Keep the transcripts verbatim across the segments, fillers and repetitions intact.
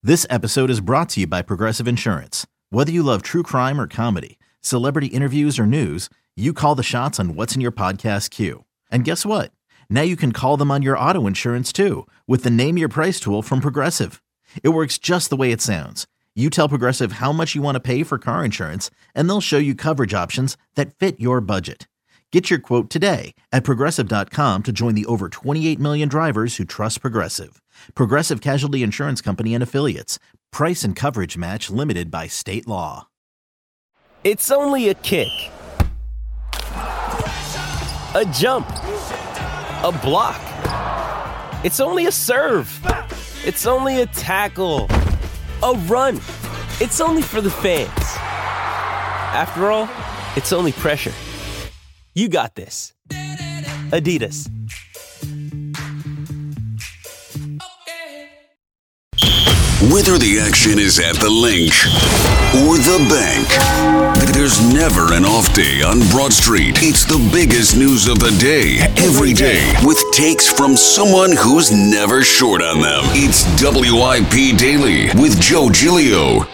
This episode is brought to you by Progressive Insurance. Whether you love true crime or comedy, celebrity interviews or news, you call the shots on what's in your podcast queue. And guess what? Now you can call them on your auto insurance too with the Name Your Price tool from Progressive. It works just the way it sounds. You tell Progressive how much you want to pay for car insurance, and they'll show you coverage options that fit your budget. Get your quote today at Progressive dot com to join the over twenty-eight million drivers who trust Progressive. Progressive Casualty Insurance Company and Affiliates. Price and coverage match limited by state law. It's only a kick, a jump, a block. It's only a serve. It's only a tackle, a run. It's only for the fans. After all, it's only pressure. You got this. Adidas. Whether the action is at the Link or the bank, there's never an off day on Broad Street. It's the biggest news of the day, every day, with takes from someone who's never short on them. It's W I P Daily with Joe Giglio.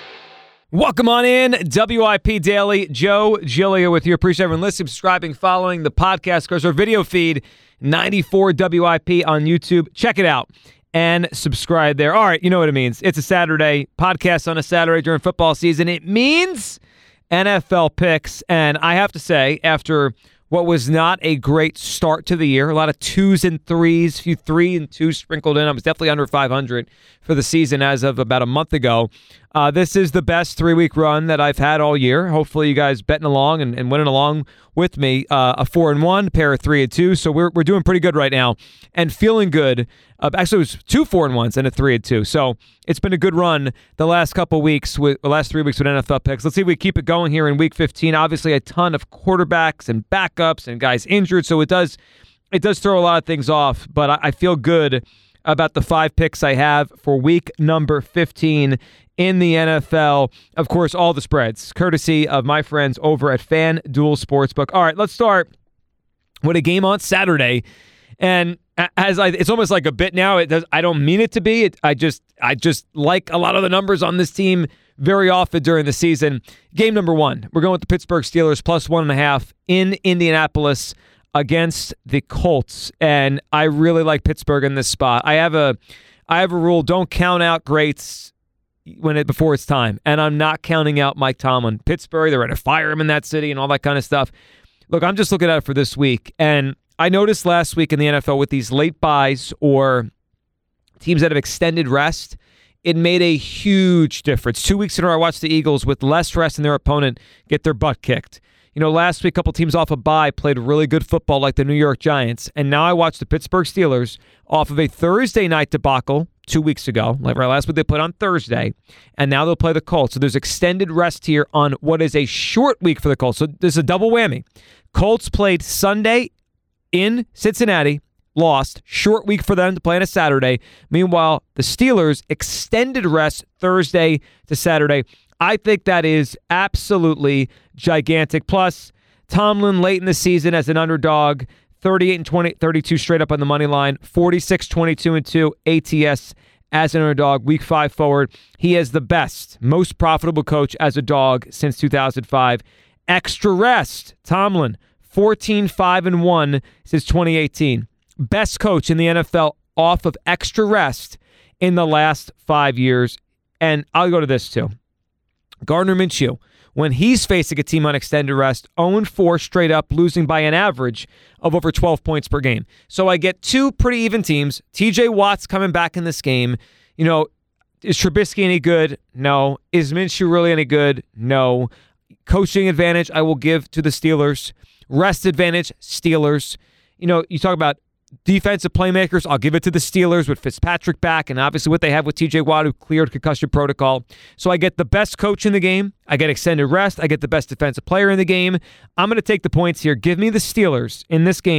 Welcome on in, W I P Daily. Joe Giglio with you. Appreciate everyone listening, subscribing, following the podcast. Of course, our video feed, ninety-four W I P on YouTube. Check it out and subscribe there. All right, you know what it means. It's a Saturday, podcast on a Saturday during football season. It means N F L picks, and I have to say, after what was not a great start to the year, a lot of twos and threes, a few three and twos sprinkled in. I was definitely under five hundred for the season as of about a month ago. Uh, this is the best three-week run that I've had all year. Hopefully you guys betting along and, and winning along with me. Uh, a four and one, pair of three and two, so we're we're doing pretty good right now and feeling good. Uh, actually, it was two four and ones and a three and two, so it's been a good run the last couple weeks with the last three weeks with N F L picks. Let's see if we keep it going here in Week fifteen. Obviously, a ton of quarterbacks and backups and guys injured, so it does it does throw a lot of things off. But I, I feel good about the five picks I have for week number fifteen in the N F L. Of course, all the spreads, courtesy of my friends over at FanDuel Sportsbook. All right, let's start with a game on Saturday. And as I, it's almost like a bit now. It does. I don't mean it to be. It, I just, I just like a lot of the numbers on this team very often during the season. Game number one, we're going with the Pittsburgh Steelers plus one and a half in Indianapolis against the Colts, and I really like Pittsburgh in this spot. I have a, I have a rule: don't count out greats when it before it's time, and I'm not counting out Mike Tomlin. Pittsburgh, they're going to fire him in that city and all that kind of stuff. Look, I'm just looking at it for this week, and I noticed last week in the N F L with these late buys or teams that have extended rest, it made a huge difference. Two weeks in a row, I watched the Eagles with less rest than their opponent get their butt kicked. You know, last week, a couple teams off a bye played really good football like the New York Giants. And now I watched the Pittsburgh Steelers off of a Thursday night debacle two weeks ago. Like right last week, they played on Thursday. And now they'll play the Colts. So there's extended rest here on what is a short week for the Colts. So there's a double whammy. Colts played Sunday in Cincinnati, lost. Short week for them to play on a Saturday. Meanwhile, the Steelers extended rest Thursday to Saturday. I think that is absolutely gigantic. Plus, Tomlin late in the season as an underdog, thirty-eight and twenty, thirty-two straight up on the money line, forty-six, twenty-two and two A T S as an underdog, week five forward. He is the best, most profitable coach as a dog since two thousand five. Extra rest, Tomlin, fourteen, five and one since twenty eighteen. Best coach in the N F L off of extra rest in the last five years. And I'll go to this too. Gardner Minshew, when he's facing a team on extended rest, oh and four straight up, losing by an average of over twelve points per game. So I get two pretty even teams. T J Watt's coming back in this game. You know, is Trubisky any good? No. Is Minshew really any good? No. Coaching advantage, I will give to the Steelers. Rest advantage, Steelers. You know, you talk about defensive playmakers, I'll give it to the Steelers with Fitzpatrick back and obviously what they have with T J Watt, who cleared concussion protocol. So I get the best coach in the game. I get extended rest. I get the best defensive player in the game. I'm going to take the points here. Give me the Steelers in this game,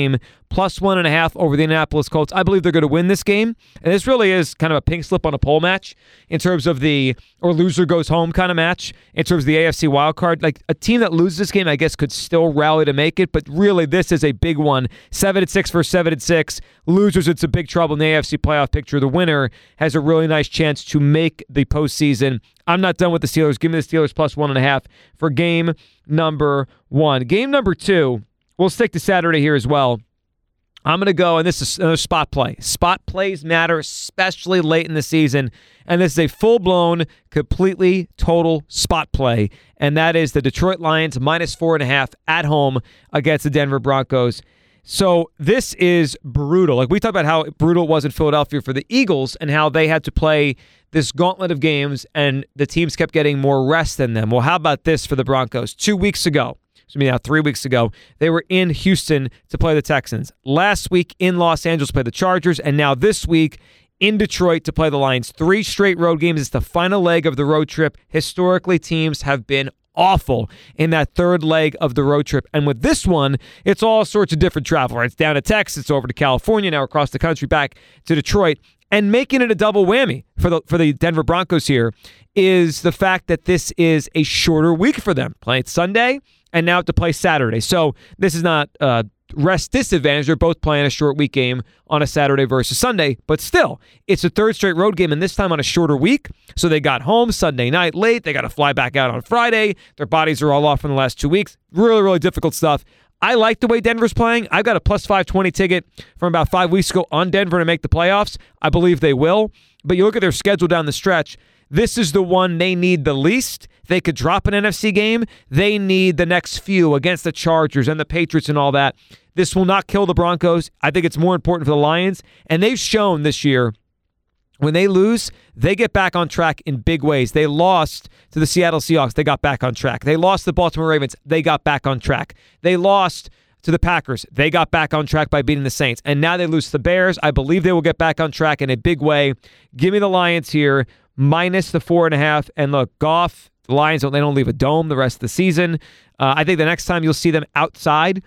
plus one and a half over the Indianapolis Colts. I believe they're going to win this game. And this really is kind of a pink slip on a pole match in terms of the or loser goes home kind of match in terms of the A F C wildcard. Like a team that loses this game, I guess, could still rally to make it. But really, this is a big one. Seven and six for seven and six. Losers, it's a big trouble in the A F C playoff picture. The winner has a really nice chance to make the postseason. I'm not done with the Steelers. Give me the Steelers plus one and a half for game number one. Game number two, we'll stick to Saturday here as well. I'm going to go, and this is another spot play. Spot plays matter, especially late in the season. And this is a full-blown, completely total spot play. And that is the Detroit Lions minus four and a half at home against the Denver Broncos. So this is brutal. Like we talked about how brutal it was in Philadelphia for the Eagles and how they had to play this gauntlet of games and the teams kept getting more rest than them. Well, how about this for the Broncos? Two weeks ago, excuse me, now three weeks ago, they were in Houston to play the Texans. Last week in Los Angeles to play the Chargers, and now this week in Detroit to play the Lions. Three straight road games. It's the final leg of the road trip. Historically, teams have been awful in that third leg of the road trip. And with this one, it's all sorts of different travel. Right? It's down to Texas, it's over to California, now across the country, back to Detroit. And making it a double whammy for the for the Denver Broncos here is the fact that this is a shorter week for them. Playing Sunday and now to play Saturday. So this is not uh, rest disadvantage. They're both playing a short week game on a Saturday versus Sunday. But still, it's a third straight road game, and this time on a shorter week. So they got home Sunday night late. They got to fly back out on Friday. Their bodies are all off from the last two weeks. Really, really difficult stuff. I like the way Denver's playing. I've got a plus five twenty ticket from about five weeks ago on Denver to make the playoffs. I believe they will. But you look at their schedule down the stretch, this is the one they need the least. They could drop an N F C game. They need the next few against the Chargers and the Patriots and all that. This will not kill the Broncos. I think it's more important for the Lions. And they've shown this year, when they lose, they get back on track in big ways. They lost to the Seattle Seahawks. They got back on track. They lost to the Baltimore Ravens. They got back on track. They lost to the Packers. They got back on track by beating the Saints. And now they lose to the Bears. I believe they will get back on track in a big way. Give me the Lions here, minus the four and a half. And look, Goff, the Lions, don't, they don't leave a dome the rest of the season. Uh, I think the next time you'll see them outside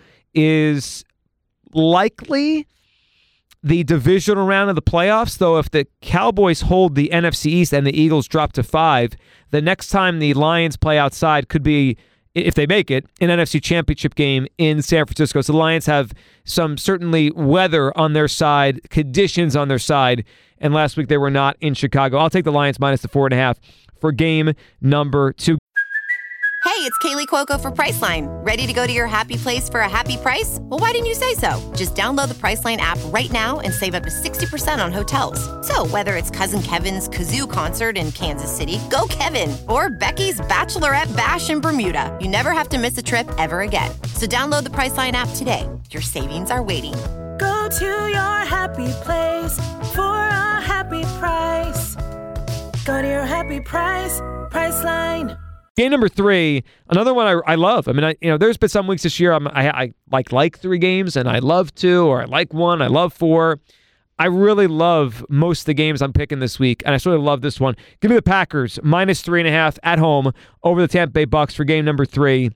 is likely the divisional round of the playoffs, though if the Cowboys hold the N F C East and the Eagles drop to five, the next time the Lions play outside could be, if they make it, an N F C Championship game in San Francisco. So the Lions have some certainly weather on their side, conditions on their side, and last week they were not in Chicago. I'll take the Lions minus the four and a half for game number two. Hey, it's Kaylee Cuoco for Priceline. Ready to go to your happy place for a happy price? Well, why didn't you say so? Just download the Priceline app right now and save up to sixty percent on hotels. So whether it's Cousin Kevin's Kazoo Concert in Kansas City, go Kevin, or Becky's Bachelorette Bash in Bermuda, you never have to miss a trip ever again. So download the Priceline app today. Your savings are waiting. Go to your happy place for a happy price. Go to your happy price, Priceline. Game number three, another one I, I love. I mean, I, you know, there's been some weeks this year I'm, I, I like like three games, and I love two, or I like one, I love four. I really love most of the games I'm picking this week, and I sort of love this one. Give me the Packers, minus three and a half at home over the Tampa Bay Bucks for game number three.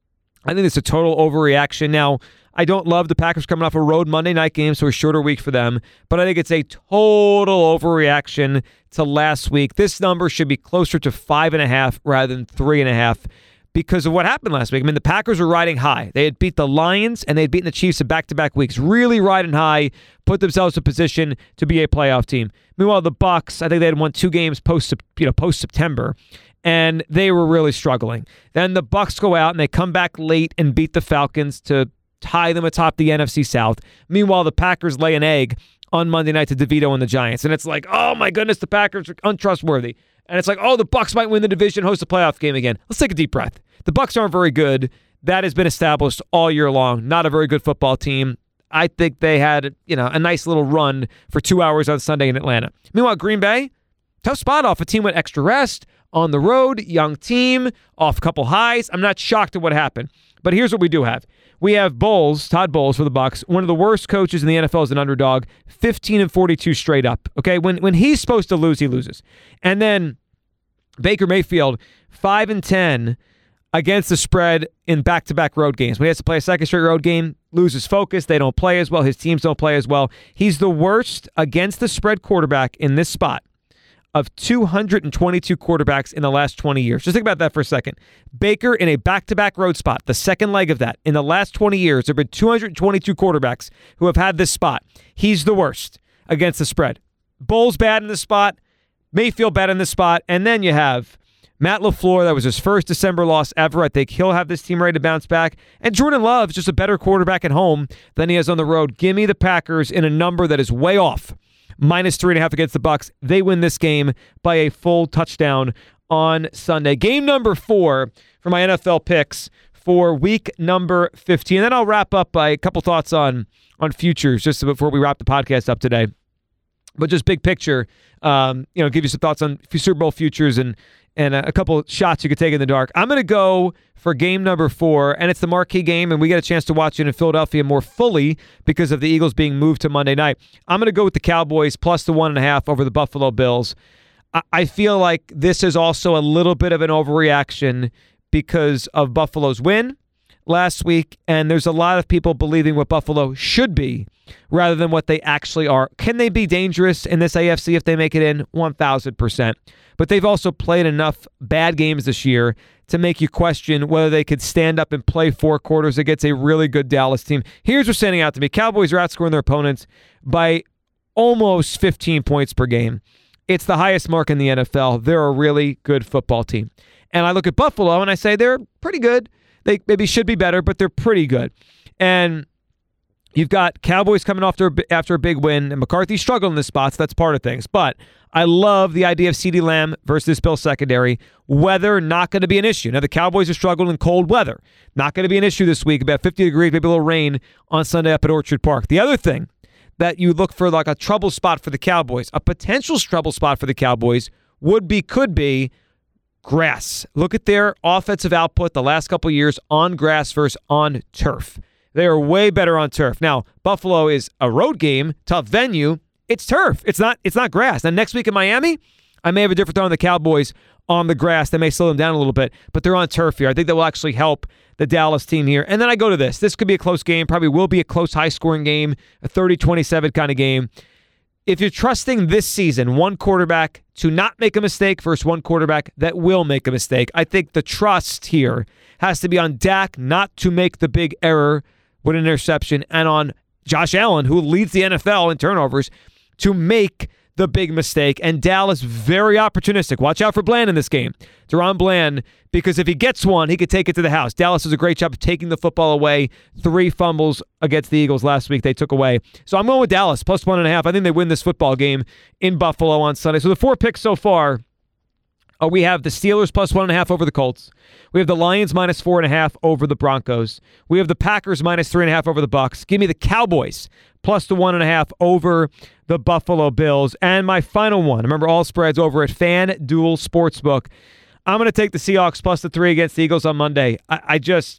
I think it's a total overreaction. Now, I don't love the Packers coming off a road Monday night game, so a shorter week for them, but I think it's a total overreaction to last week. This number should be closer to five and a half rather than three and a half because of what happened last week. I mean, the Packers were riding high. They had beat the Lions and they had beaten the Chiefs in back-to-back weeks, really riding high, put themselves in position to be a playoff team. Meanwhile, the Bucs, I think they had won two games post, you know, post-September, and they were really struggling. Then the Bucs go out and they come back late and beat the Falcons to tie them atop the N F C South. Meanwhile, the Packers lay an egg on Monday night to DeVito and the Giants. And it's like, oh my goodness, the Packers are untrustworthy. And it's like, oh, the Bucs might win the division, host a playoff game again. Let's take a deep breath. The Bucs aren't very good. That has been established all year long. Not a very good football team. I think they had, you know, a nice little run for two hours on Sunday in Atlanta. Meanwhile, Green Bay, tough spot off a team with extra rest, on the road, young team, off a couple highs. I'm not shocked at what happened. But here's what we do have. We have Bowles, Todd Bowles for the Bucs, one of the worst coaches in the N F L as an underdog, fifteen and forty-two straight up. Okay, when when he's supposed to lose, he loses. And then Baker Mayfield, five and ten against the spread in back-to-back road games. When he has to play a second straight road game, loses focus, they don't play as well, his teams don't play as well. He's the worst against the spread quarterback in this spot of two hundred twenty-two quarterbacks in the last twenty years. Just think about that for a second. Baker in a back-to-back road spot, the second leg of that. In the last twenty years, there have been two hundred twenty-two quarterbacks who have had this spot. He's the worst against the spread. Bowles bad in this spot, Mayfield bad in this spot, and then you have Matt LaFleur. That was his first December loss ever. I think he'll have this team ready to bounce back. And Jordan Love's just a better quarterback at home than he is on the road. Give me the Packers in a number that is way off. Minus three and a half against the Bucs. They win this game by a full touchdown on Sunday. Game number four for my N F L picks for week number fifteen. And then I'll wrap up by a couple thoughts on, on futures just before we wrap the podcast up today. But just big picture, um, you know, give you some thoughts on Super Bowl futures and and a couple shots you could take in the dark. I'm going to go for game number four, and it's the marquee game, and we get a chance to watch it in Philadelphia more fully because of the Eagles being moved to Monday night. I'm going to go with the Cowboys plus the one and a half over the Buffalo Bills. I, I feel like this is also a little bit of an overreaction because of Buffalo's win last week, and there's a lot of people believing what Buffalo should be rather than what they actually are. Can they be dangerous in this A F C if they make it in? one thousand percent. But they've also played enough bad games this year to make you question whether they could stand up and play four quarters against a really good Dallas team. Here's what's standing out to me. Cowboys are outscoring their opponents by almost fifteen points per game. It's the highest mark in the N F L. They're a really good football team. And I look at Buffalo and I say they're pretty good. They maybe should be better, but they're pretty good. And you've got Cowboys coming after, after a big win, and McCarthy struggled in this spot, so that's part of things. But I love the idea of CeeDee Lamb versus Bill secondary. Weather not going to be an issue. Now, the Cowboys are struggling in cold weather. Not going to be an issue this week. About fifty degrees, maybe a little rain on Sunday up at Orchard Park. The other thing that you look for, like a trouble spot for the Cowboys, a potential trouble spot for the Cowboys would be, could be, grass. Look at their offensive output the last couple of years on grass versus on turf. They are way better on turf. Now, Buffalo is a road game, tough venue. It's turf. It's not It's not grass. Now, next week in Miami, I may have a different thought on the Cowboys on the grass. They may slow them down a little bit, but they're on turf here. I think that will actually help the Dallas team here. And then I go to this. This could be a close game. Probably will be a close, high-scoring game, a thirty twenty-seven kind of game. If you're trusting this season one quarterback to not make a mistake versus one quarterback that will make a mistake, I think the trust here has to be on Dak not to make the big error with an interception, and on Josh Allen, who leads the N F L in turnovers, to make the big mistake. And Dallas, very opportunistic. Watch out for Bland in this game. DaRon Bland, because if he gets one, he could take it to the house. Dallas does a great job of taking the football away. Three fumbles against the Eagles last week they took away. So I'm going with Dallas, plus one and a half. I think they win this football game in Buffalo on Sunday. So the four picks so far, Uh, we have the Steelers plus one and a half over the Colts. We have the Lions minus four and a half over the Broncos. We have the Packers minus three and a half over the Bucs. Give me the Cowboys plus the one and a half over the Buffalo Bills. And my final one, remember all spreads over at FanDuel Sportsbook. I'm going to take the Seahawks plus the three against the Eagles on Monday. I, I just,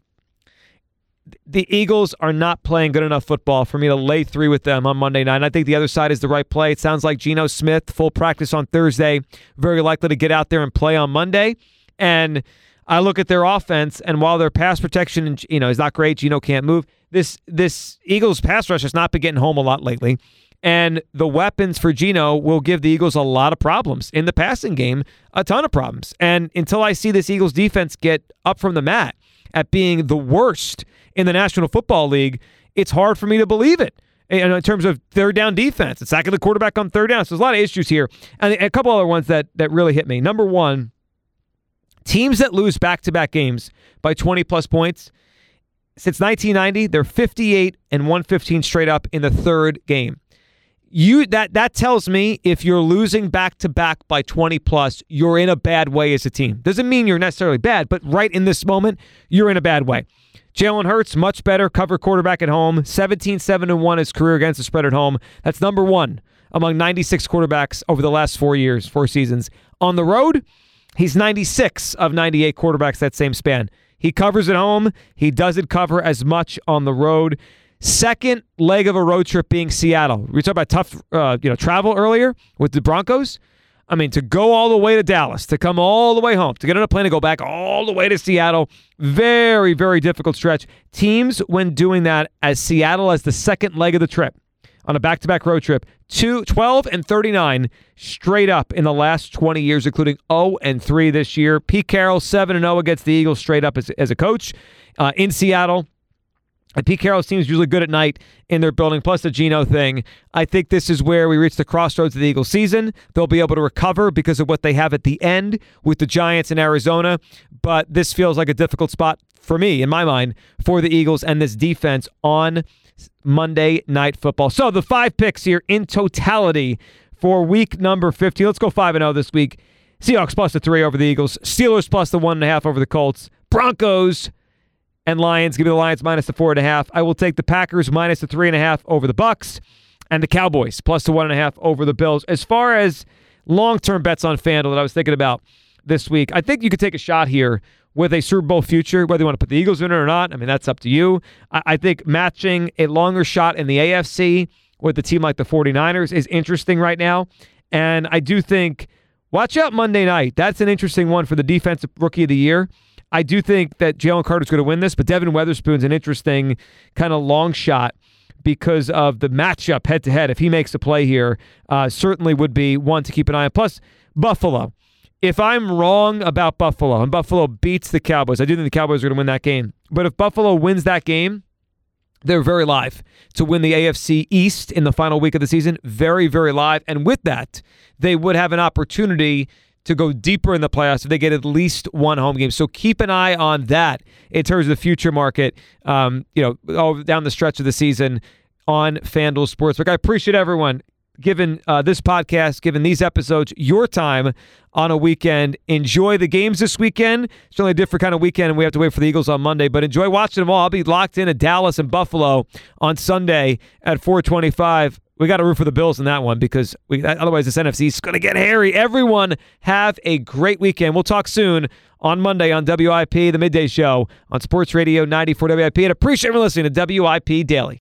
the Eagles are not playing good enough football for me to lay three with them on Monday night. And I think the other side is the right play. It sounds like Geno Smith, full practice on Thursday, very likely to get out there and play on Monday. And I look at their offense, and while their pass protection, you know, is not great, Geno can't move. This this Eagles pass rush has not been getting home a lot lately. And the weapons for Geno will give the Eagles a lot of problems. In the passing game, a ton of problems. And until I see this Eagles defense get up from the mat at being the worst in the National Football League, it's hard for me to believe it. And in terms of third down defense, it's sacking the quarterback on third down. So there's a lot of issues here. And a couple other ones that, that really hit me. Number one, teams that lose back-to-back games by twenty-plus points, since nineteen ninety, they're fifty-eight and one fifteen straight up in the third game. You that that tells me if you're losing back-to-back by twenty-plus, you're in a bad way as a team. Doesn't mean you're necessarily bad, but right in this moment, you're in a bad way. Jalen Hurts, much better cover quarterback at home. seventeen seven and one his career against the spread at home. That's number one among ninety-six quarterbacks over the last four years, four seasons. On the road, he's ninety-six of ninety-eight quarterbacks that same span. He covers at home. He doesn't cover as much on the road. Second leg of a road trip being Seattle. We talked about tough uh, you know, travel earlier with the Broncos. I mean, to go all the way to Dallas, to come all the way home, to get on a plane and go back all the way to Seattle, very, very difficult stretch. Teams, when doing that as Seattle as the second leg of the trip, on a back-to-back road trip, two, twelve and thirty-nine straight up in the last twenty years, including oh and three this year. Pete Carroll, seven and oh against the Eagles straight up as, as a coach uh, in Seattle. And Pete Carroll's team is usually good at night in their building, plus the Geno thing. I think this is where we reach the crossroads of the Eagles season. They'll be able to recover because of what they have at the end with the Giants in Arizona. But this feels like a difficult spot for me, in my mind, for the Eagles and this defense on Monday Night Football. So the five picks here in totality for week number fifty. Let's go five and oh this week. Seahawks plus the three over the Eagles. Steelers plus the one and a half over the Colts. Broncos and Lions. Give me the Lions minus the four and a half. I will take the Packers minus the three and a half over the Bucks, and the Cowboys plus the one and a half over the Bills. As far as long-term bets on FanDuel that I was thinking about this week, I think you could take a shot here with a Super Bowl future, whether you want to put the Eagles in it or not. I mean, that's up to you. I, I think matching a longer shot in the A F C with a team like the 49ers is interesting right now. And I do think, watch out Monday night. That's an interesting one for the Defensive Rookie of the Year. I do think that Jalen Carter's going to win this, but Devin Weatherspoon's an interesting kind of long shot because of the matchup head-to-head. If he makes a play here, uh, certainly would be one to keep an eye on. Plus, Buffalo. If I'm wrong about Buffalo and Buffalo beats the Cowboys, I do think the Cowboys are going to win that game. But if Buffalo wins that game, they're very live to win the A F C East in the final week of the season. Very, very live. And with that, they would have an opportunity to go deeper in the playoffs if they get at least one home game. So keep an eye on that in terms of the future market, um, you know, all down the stretch of the season on FanDuel Sportsbook. I appreciate everyone giving uh, this podcast, giving these episodes your time on a weekend. Enjoy the games this weekend. It's only a different kind of weekend, and we have to wait for the Eagles on Monday, but enjoy watching them all. I'll be locked in at Dallas and Buffalo on Sunday at four twenty-five. We got to root for the Bills in that one because we, otherwise this N F C is going to get hairy. Everyone have a great weekend. We'll talk soon on Monday on W I P, the Midday Show on Sports Radio ninety-four W I P. And appreciate you listening to W I P Daily.